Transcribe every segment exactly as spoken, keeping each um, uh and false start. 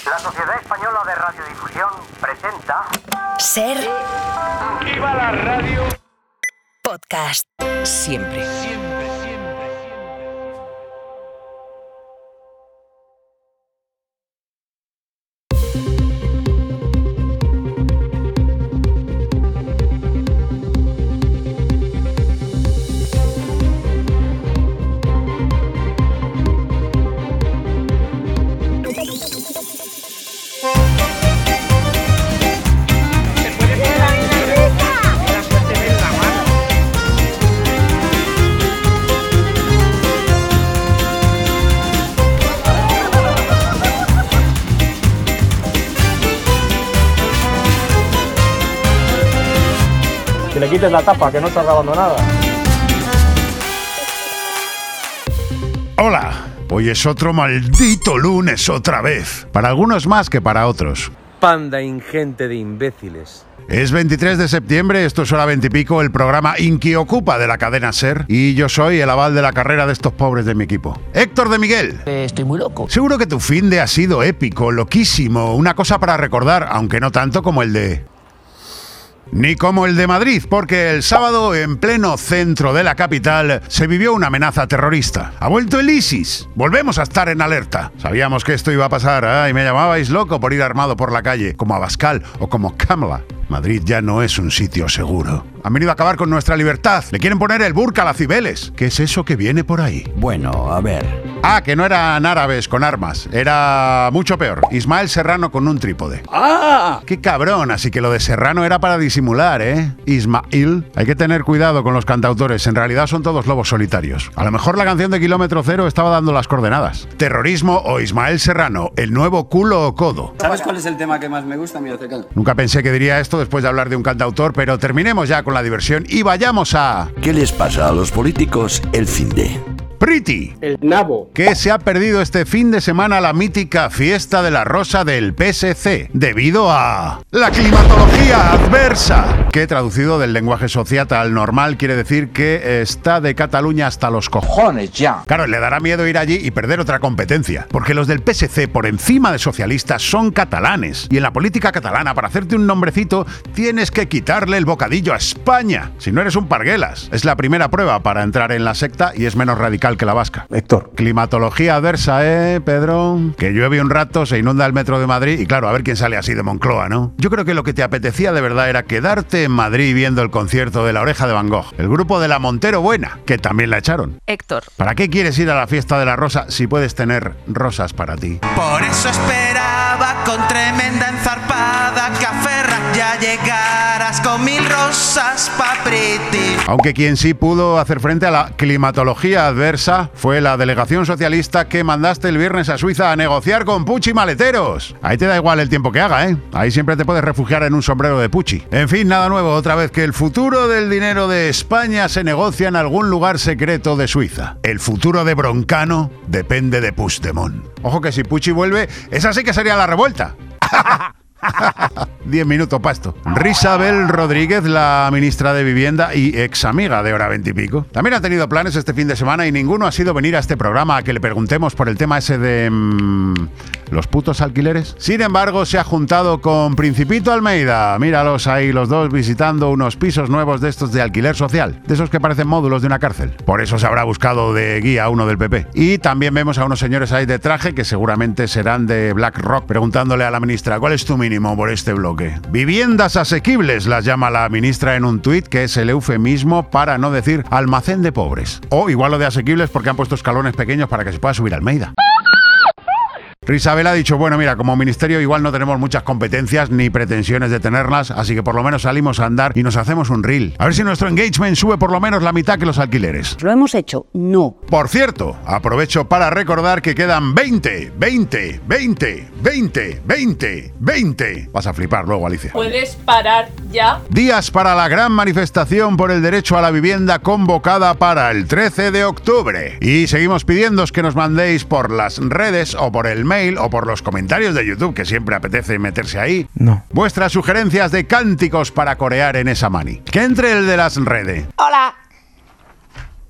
La Sociedad Española de Radiodifusión presenta... Ser... ¡Viva la radio! Podcast. Siempre. Siempre, siempre. Que le quites la tapa, que no está grabando nada. Hola, hoy es otro maldito lunes otra vez. Para algunos más que para otros. Panda ingente de imbéciles. Es veintitrés de septiembre, esto es Hora veintipico, el programa Inquiocupa de la cadena SER, y yo soy el aval de la carrera de estos pobres de mi equipo. Héctor de Miguel. Eh, estoy muy loco. Seguro que tu finde ha sido épico, loquísimo, una cosa para recordar, aunque no tanto como el de... Ni como el de Madrid, porque el sábado, en pleno centro de la capital, se vivió una amenaza terrorista. Ha vuelto el ISIS. Volvemos a estar en alerta. Sabíamos que esto iba a pasar, ¿eh? Y me llamabais loco por ir armado por la calle, como Abascal o como Kamala. Madrid ya no es un sitio seguro. Han venido a acabar con nuestra libertad. Le quieren poner el burka a las Cibeles. ¿Qué es eso que viene por ahí? Bueno, a ver. Ah, que no eran árabes con armas. Era mucho peor. Ismael Serrano con un trípode. ¡Ah! ¡Qué cabrón! Así que lo de Serrano era para disimular, ¿eh? Ismael. Hay que tener cuidado con los cantautores. En realidad son todos lobos solitarios. A lo mejor la canción de Kilómetro Cero estaba dando las coordenadas. Terrorismo o Ismael Serrano. El nuevo culo o codo. ¿Sabes cuál es el tema que más me gusta, mi Ocecal? Nunca pensé que diría esto después de hablar de un cantautor, pero terminemos ya con la diversión y vayamos a... ¿Qué les pasa a los políticos el finde? Pretty, El nabo. que se ha perdido este fin de semana la mítica fiesta de la rosa del P S C, debido a la climatología adversa, que traducido del lenguaje sociata al normal quiere decir que está de Cataluña hasta los cojones ya. Claro, le dará miedo ir allí y perder otra competencia, porque los del P S C, por encima de socialistas, son catalanes, y en la política catalana, para hacerte un nombrecito, tienes que quitarle el bocadillo a España, si no eres un parguelas. Es la primera prueba para entrar en la secta y es menos radical que la vasca. Héctor. Climatología adversa, ¿eh, Pedro? Que llueve un rato, se inunda el metro de Madrid y claro, a ver quién sale así de Moncloa, ¿no? Yo creo que lo que te apetecía de verdad era quedarte en Madrid viendo el concierto de La Oreja de Van Gogh, el grupo de la Montero Buena, que también la echaron. Héctor. ¿Para qué quieres ir a la fiesta de la rosa si puedes tener rosas para ti? Por eso esperaba con tremenda enzarpada que a Ferraz ya llegaras con mil rosas pa' Pretty. Aunque quien sí pudo hacer frente a la climatología adversa fue la delegación socialista que mandaste el viernes a Suiza a negociar con Pucci maleteros. Ahí te da igual el tiempo que haga, ¿eh? Ahí siempre te puedes refugiar en un sombrero de Pucci. En fin, nada nuevo, otra vez que el futuro del dinero de España se negocia en algún lugar secreto de Suiza. El futuro de Broncano depende de Puigdemont. Ojo que si Pucci vuelve, esa sí que sería la revuelta. Diez minutos pasto. Risabel Rodríguez, la ministra de Vivienda y ex amiga de Hora veintipico, también ha tenido planes este fin de semana y ninguno ha sido venir a este programa a que le preguntemos por el tema ese de... Mmm, ¿los putos alquileres? Sin embargo, se ha juntado con Principito Almeida. Míralos ahí los dos visitando unos pisos nuevos de estos de alquiler social, de esos que parecen módulos de una cárcel. Por eso se habrá buscado de guía uno del P P. Y también vemos a unos señores ahí de traje que seguramente serán de BlackRock, preguntándole a la ministra, ¿cuál es tu mínimo por este bloque? Viviendas asequibles las llama la ministra en un tuit, que es el eufemismo para no decir almacén de pobres. O igual lo de asequibles porque han puesto escalones pequeños para que se pueda subir Almeida. Risabel ha dicho, bueno, mira, como ministerio igual no tenemos muchas competencias ni pretensiones de tenerlas, así que por lo menos salimos a andar y nos hacemos un reel. A ver si nuestro engagement sube por lo menos la mitad que los alquileres. ¿Lo hemos hecho? No. Por cierto, aprovecho para recordar que quedan veinte, veinte, veinte, veinte, veinte, veinte. Vas a flipar luego, Alicia. ¿Puedes parar ya? Días para la gran manifestación por el derecho a la vivienda convocada para el trece de octubre. Y seguimos pidiéndoos que nos mandéis por las redes o por el mail o por los comentarios de YouTube, que siempre apetece meterse ahí, No. vuestras sugerencias de cánticos para corear en esa mani. Que entre el de las redes. Hola. Ay.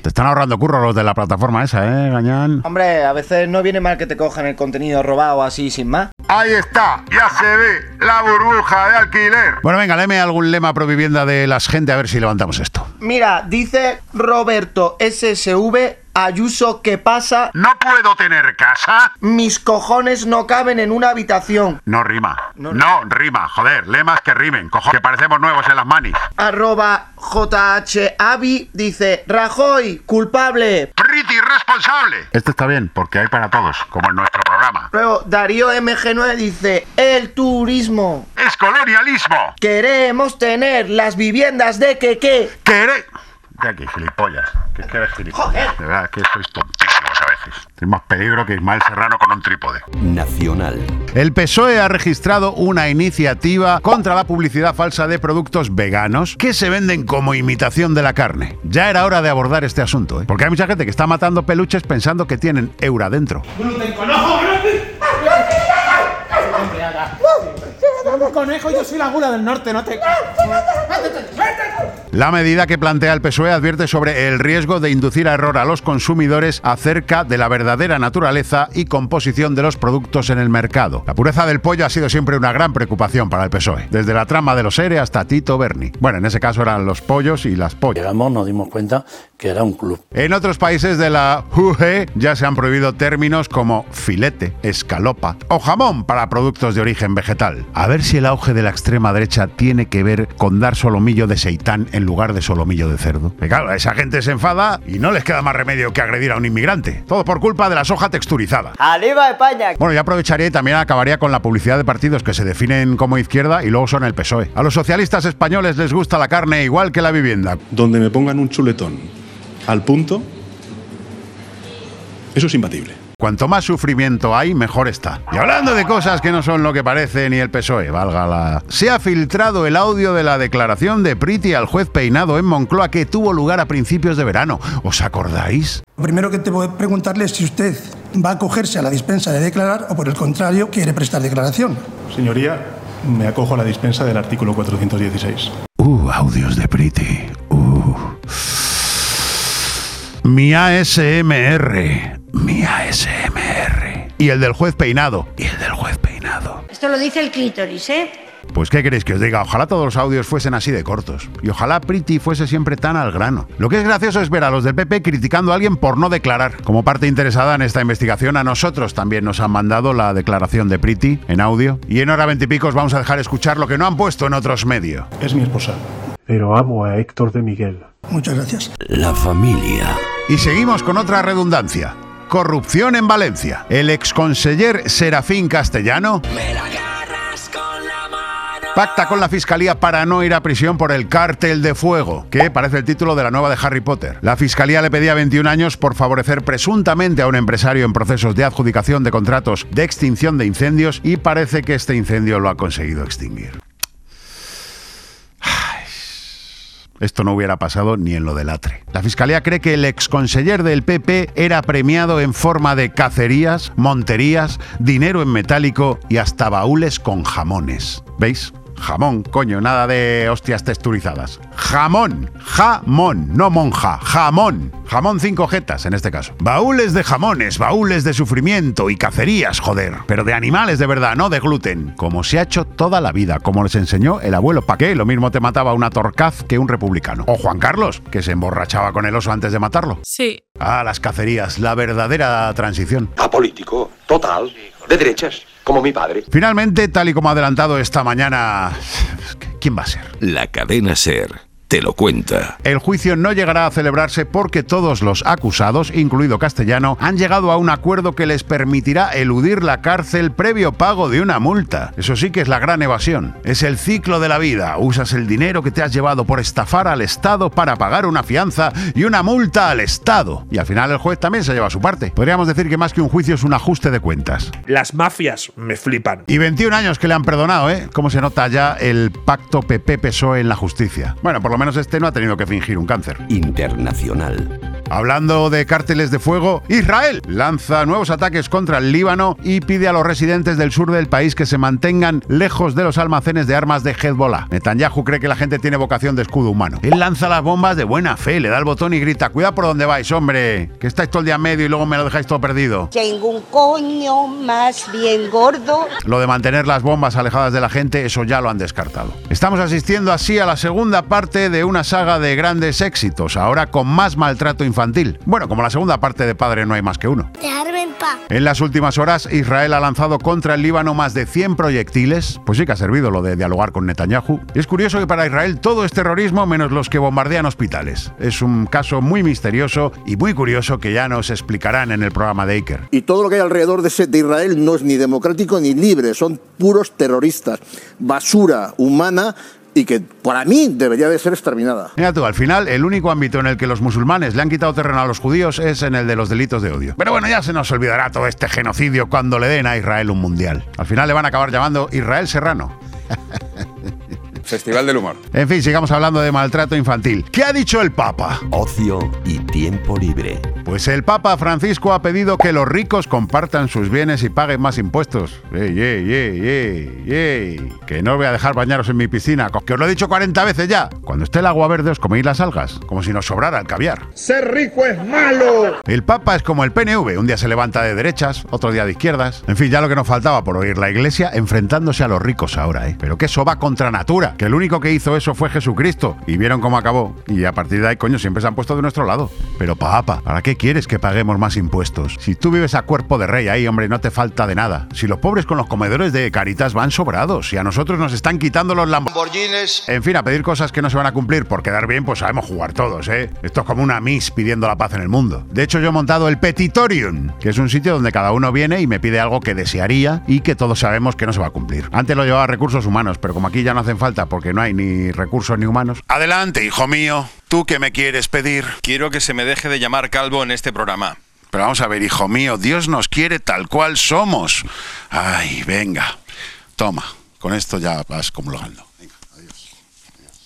Te están ahorrando curro los de la plataforma esa, ¿eh, Gañán? Hombre, a veces no viene mal que te cojan el contenido robado así sin más. Ahí está, ya se ve la burbuja de alquiler. Bueno, venga, léeme algún lema pro vivienda de las gente a ver si levantamos esto. Mira, dice Roberto S S V, Ayuso, ¿qué pasa? ¿No puedo tener casa? Mis cojones no caben en una habitación. No rima. No, No, rima, joder, lemas que rimen, cojones, que parecemos nuevos en las manis. Arroba J H Avi dice, Rajoy, culpable. Pretty responsable. Este está bien, porque hay para todos, como en nuestro programa. Luego Darío M G nueve dice, el turismo. Es colonialismo. Queremos tener las viviendas de que qué. ¿Queré? De aquí, gilipollas. Que es que eres gilipollas. Joder. De verdad, que sois tontísimos a veces. Tenéis más peligro que Ismael Serrano con un trípode. Nacional. El P S O E ha registrado una iniciativa contra la publicidad falsa de productos veganos que se venden como imitación de la carne. Ya era hora de abordar este asunto, ¿eh? Porque hay mucha gente que está matando peluches pensando que tienen eura dentro. Gluten conejo, conejo, yo soy la gula del norte, no te... La medida que plantea el P S O E advierte sobre el riesgo de inducir a error a los consumidores acerca de la verdadera naturaleza y composición de los productos en el mercado. La pureza del pollo ha sido siempre una gran preocupación para el P S O E, desde la trama de los ERE hasta Tito Berni. Bueno, en ese caso eran los pollos y las pollas. Llegamos, nos dimos cuenta que era un club. En otros países de la U E ya se han prohibido términos como filete, escalopa o jamón para productos de origen vegetal. A ver si el auge de la extrema derecha tiene que ver con dar solomillo de seitán en lugar de solomillo de cerdo. Que claro, esa gente se enfada y no les queda más remedio que agredir a un inmigrante. Todo por culpa de la soja texturizada. ¡Arriba España! Bueno, ya aprovecharía y también acabaría con la publicidad de partidos que se definen como izquierda y luego son el P S O E. A los socialistas españoles les gusta la carne igual que la vivienda. Donde me pongan un chuletón al punto, eso es imbatible. Cuanto más sufrimiento hay, mejor está. Y hablando de cosas que no son lo que parece ni el P S O E, valga la... Se ha filtrado el audio de la declaración de Priti al juez Peinado en Moncloa que tuvo lugar a principios de verano. ¿Os acordáis? Lo primero que te voy a preguntarle es si usted va a acogerse a la dispensa de declarar o, por el contrario, quiere prestar declaración. Señoría, me acojo a la dispensa del artículo cuatrocientos dieciséis. Uh, audios de Priti. Uh. Mi A S M R. Mi A S M R. Y el del juez Peinado. Y el del juez Peinado. Esto lo dice el clítoris, ¿eh? Pues ¿qué queréis que os diga? Ojalá todos los audios fuesen así de cortos. Y ojalá Priti fuese siempre tan al grano. Lo que es gracioso es ver a los del P P criticando a alguien por no declarar. Como parte interesada en esta investigación, a nosotros también nos han mandado la declaración de Priti en audio. Y en hora veintipicos vamos a dejar escuchar lo que no han puesto en otros medios. Es mi esposa. Pero amo a Héctor de Miguel. Muchas gracias. La familia. Y seguimos con otra redundancia. Corrupción en Valencia. El exconseller Serafín Castellano pacta con la Fiscalía para no ir a prisión por el cártel de fuego, que parece el título de la nueva de Harry Potter. La Fiscalía le pedía veintiún años por favorecer presuntamente a un empresario en procesos de adjudicación de contratos de extinción de incendios y parece que este incendio lo ha conseguido extinguir. Esto no hubiera pasado ni en lo del Atre. La Fiscalía cree que el exconseller del P P era premiado en forma de cacerías, monterías, dinero en metálico y hasta baúles con jamones. ¿Veis? Jamón, coño, nada de hostias texturizadas. Jamón, jamón, no monja, jamón. Jamón cinco jetas, en este caso. Baúles de jamones, baúles de sufrimiento y cacerías, joder. Pero de animales de verdad, no de gluten. Como se ha hecho toda la vida, como les enseñó el abuelo. ¿Pa' qué? Lo mismo te mataba una torcaz que un republicano. O Juan Carlos, que se emborrachaba con el oso antes de matarlo. Sí. Ah, las cacerías, la verdadera transición. Apolítico, total, de derechas, como mi padre. Finalmente, tal y como ha adelantado esta mañana, ¿quién va a ser? La cadena SER te lo cuenta. El juicio no llegará a celebrarse porque todos los acusados, incluido Castellano, han llegado a un acuerdo que les permitirá eludir la cárcel previo pago de una multa. Eso sí que es la gran evasión. Es el ciclo de la vida. Usas el dinero que te has llevado por estafar al Estado para pagar una fianza y una multa al Estado. Y al final el juez también se lleva su parte. Podríamos decir que más que un juicio es un ajuste de cuentas. Las mafias me flipan. Y veintiún años que le han perdonado, ¿eh? Cómo se nota ya el pacto P P P S O E en la justicia. Bueno, por lo menos este no ha tenido que fingir un cáncer. Internacional. Hablando de cárteles de fuego, Israel lanza nuevos ataques contra el Líbano y pide a los residentes del sur del país que se mantengan lejos de los almacenes de armas de Hezbollah. Netanyahu cree que la gente tiene vocación de escudo humano. Él lanza las bombas de buena fe, le da el botón y grita: cuidado por donde vais, hombre, que estáis todo el día en medio y luego me lo dejáis todo perdido. Tengo un coño más bien gordo. Lo de mantener las bombas alejadas de la gente, eso ya lo han descartado. Estamos asistiendo así a la segunda parte de una saga de grandes éxitos, ahora con más maltrato infantil. Bueno, como la segunda parte de Padre no hay más que uno. Dejarme en paz. En las últimas horas, Israel ha lanzado contra el Líbano más de cien proyectiles. Pues sí que ha servido lo de dialogar con Netanyahu. Y es curioso que para Israel todo es terrorismo menos los que bombardean hospitales. Es un caso muy misterioso y muy curioso que ya nos explicarán en el programa de Iker. Y todo lo que hay alrededor de, ese, de Israel no es ni democrático ni libre, son puros terroristas, basura humana y que para mí debería de ser exterminada. Mira tú, al final el único ámbito en el que los musulmanes le han quitado terreno a los judíos es en el de los delitos de odio. Pero bueno, ya se nos olvidará todo este genocidio cuando le den a Israel un mundial. Al final le van a acabar llamando Israel Serrano. Festival del humor. En fin, sigamos hablando de maltrato infantil. ¿Qué ha dicho el Papa? Ocio y tiempo libre. Pues el Papa Francisco ha pedido que los ricos compartan sus bienes y paguen más impuestos. ¡Ey, ey, ey, ey, ey! Que no os voy a dejar bañaros en mi piscina, que os lo he dicho cuarenta veces ya. Cuando esté el agua verde os coméis las algas, como si nos sobrara el caviar. ¡Ser rico es malo! El Papa es como el P N V, un día se levanta de derechas, otro día de izquierdas. En fin, ya lo que nos faltaba por oír la Iglesia enfrentándose a los ricos ahora, ¿eh? Pero que eso va contra natura, que el único que hizo eso fue Jesucristo. Y vieron cómo acabó. Y a partir de ahí, coño, siempre se han puesto de nuestro lado. Pero Papa, ¿para qué quieres que paguemos más impuestos? Si tú vives a cuerpo de rey ahí, hombre, no te falta de nada. Si los pobres con los comedores de Caritas van sobrados. Y a nosotros nos están quitando los Lamborghinis. En fin, a pedir cosas que no se van a cumplir por quedar bien, pues sabemos jugar todos, ¿eh? Esto es como una Miss pidiendo la paz en el mundo. De hecho, yo he montado el Petitorium, que es un sitio donde cada uno viene y me pide algo que desearía y que todos sabemos que no se va a cumplir. Antes lo llevaba a recursos humanos, pero como aquí ya no hacen falta porque no hay ni recursos ni humanos. Adelante, hijo mío. ¿Tú qué me quieres pedir? Quiero que se me deje de llamar calvo en este programa. Pero vamos a ver, hijo mío, Dios nos quiere tal cual somos. Ay, venga. Toma, con esto ya vas comulgando. Venga, adiós. adiós.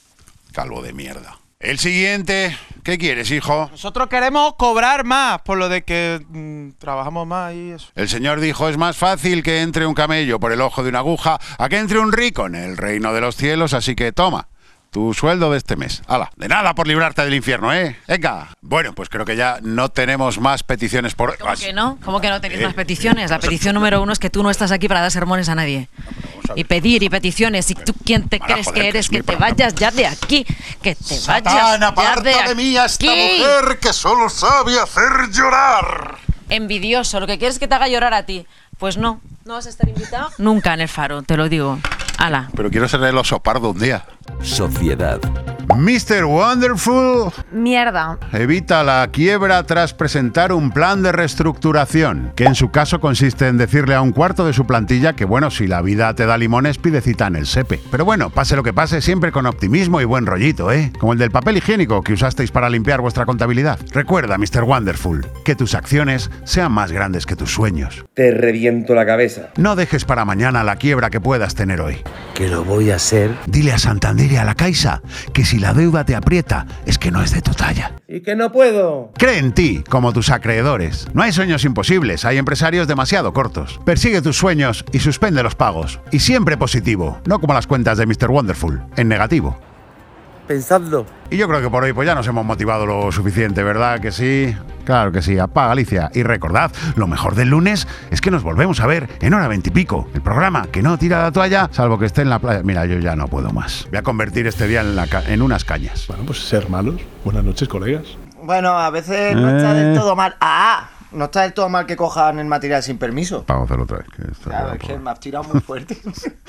Calvo de mierda. El siguiente, ¿qué quieres, hijo? Nosotros queremos cobrar más, por lo de que mmm, trabajamos más y eso. El Señor dijo, es más fácil que entre un camello por el ojo de una aguja a que entre un rico en el reino de los cielos, así que toma. Tu sueldo de este mes. ¡Hala! De nada por librarte del infierno, ¿eh? ¡Venga! Bueno, pues creo que ya no tenemos más peticiones por hoy. ¿Cómo que no? ¿Cómo que no tenéis eh, más peticiones? La petición número uno es que tú no estás aquí para dar sermones a nadie. Y pedir y peticiones. ¿Y tú quién te crees que eres? Que te vayas ya de aquí. Que te vayas ya de aquí. de mí a esta mujer que solo sabe hacer llorar. Envidioso. Lo que quieres es que te haga llorar a ti. Pues no. ¿No vas a estar invitado? Nunca en el Faro, te lo digo. Ala. Pero quiero ser el oso pardo un día. Sociedad. mister Wonderful. Mierda. Evita la quiebra tras presentar un plan de reestructuración, que en su caso consiste en decirle a un cuarto de su plantilla que, bueno, si la vida te da limones, pide cita en el SEPE. Pero bueno, pase lo que pase, siempre con optimismo y buen rollito, ¿eh? Como el del papel higiénico que usasteis para limpiar vuestra contabilidad. Recuerda, mister Wonderful, que tus acciones sean más grandes que tus sueños. Te reviento la cabeza. No dejes para mañana la quiebra que puedas tener hoy. Que lo voy a hacer. Dile a Santander y a la Caixa que si la deuda te aprieta es que no es de tu talla. Y que no puedo. Cree en ti, como tus acreedores. No hay sueños imposibles, hay empresarios demasiado cortos. Persigue tus sueños y suspende los pagos. Y siempre positivo, no como las cuentas de mister Wonderful, en negativo. Pensadlo. Y yo creo que por hoy pues ya nos hemos motivado lo suficiente, ¿verdad? Que sí. Claro que sí. Apaga, Alicia. Y recordad, lo mejor del lunes es que nos volvemos a ver en hora veintipico. El programa que no tira la toalla, salvo que esté en la playa. Mira, yo ya no puedo más. Voy a convertir este día en, la ca- en unas cañas. Bueno, pues ser malos. Buenas noches, colegas. Bueno, a veces no está del todo mal. ¡Ah! No está del todo mal que cojan el material sin permiso. Vamos a hacerlo otra vez. Que esto claro, es que me has tirado muy fuerte.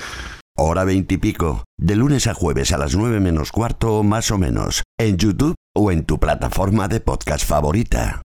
Hora veintipico. De lunes a jueves a las nueve menos cuarto, más o menos. En YouTube o en tu plataforma de podcast favorita.